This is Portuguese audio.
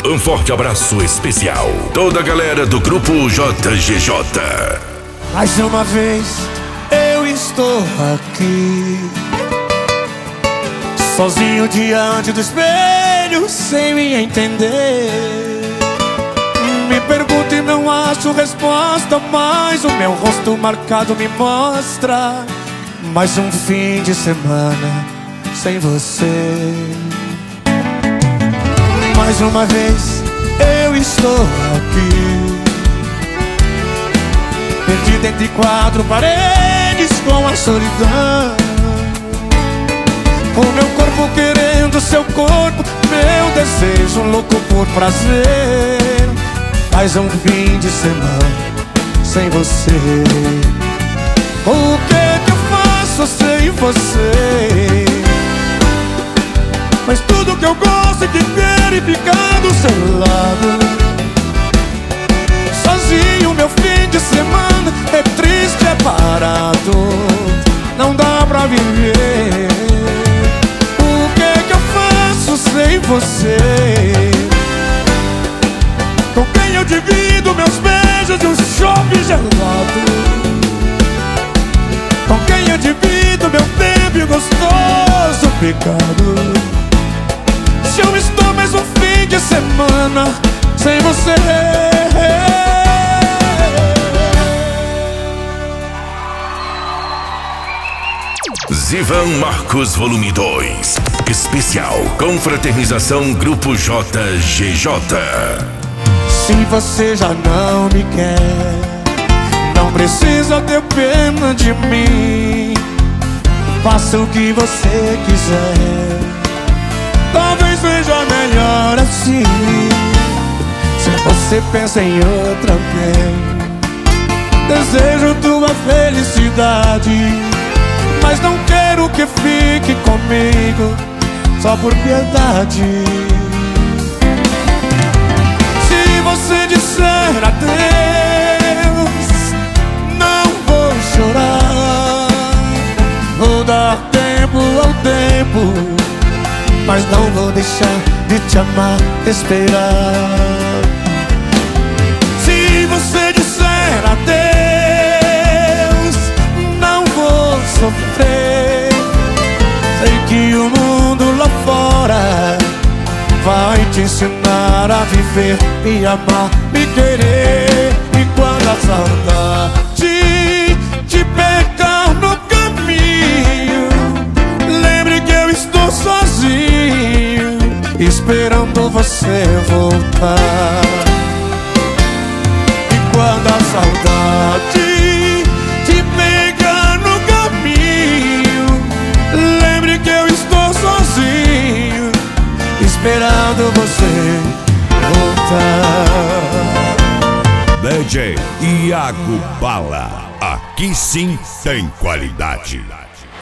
Um forte abraço especial. Toda a galera do Grupo JGJ. Mais uma vez eu estou aqui, sozinho diante do espelho, sem me entender. Me pergunto e não acho resposta, mas o meu rosto marcado me mostra mais um fim de semana sem você. Mais uma vez eu estou aqui, perdido entre quatro paredes com a solidão. O meu corpo querendo seu corpo, meu desejo louco por prazer. Mais um fim de semana sem você. O que eu faço sem você? Mas tudo que eu gosto é de ver e ficar do seu lado. Sozinho meu fim de semana é triste, é parado, não dá pra viver. O que eu faço sem você? Com quem eu divido meus beijos e um chope gelado? Com quem eu divido meu tempo e gostoso pecado? Se eu estou mais um fim de semana sem você. Zivan Marcos Volume 2. Especial Confraternização Grupo JGJ. Se você já não me quer, não precisa ter pena de mim. Faça o que você quiser, talvez seja melhor assim. Se você pensa em outra alguém, desejo tua felicidade, mas não quero que fique comigo só por piedade. Se você disser adeus, não vou chorar. Vou dar tempo ao tempo, mas não vou deixar de te amar, esperar. Se você disser adeus, não vou sofrer. Sei que o mundo lá fora vai te ensinar a viver, me amar, me querer. E quando a saudade te pegar no caminho, lembre que eu estou sozinho, esperando você voltar. E quando a saudade te pegar no caminho, lembre que eu estou sozinho, esperando você voltar. DJ Iago Bala, aqui sim tem qualidade.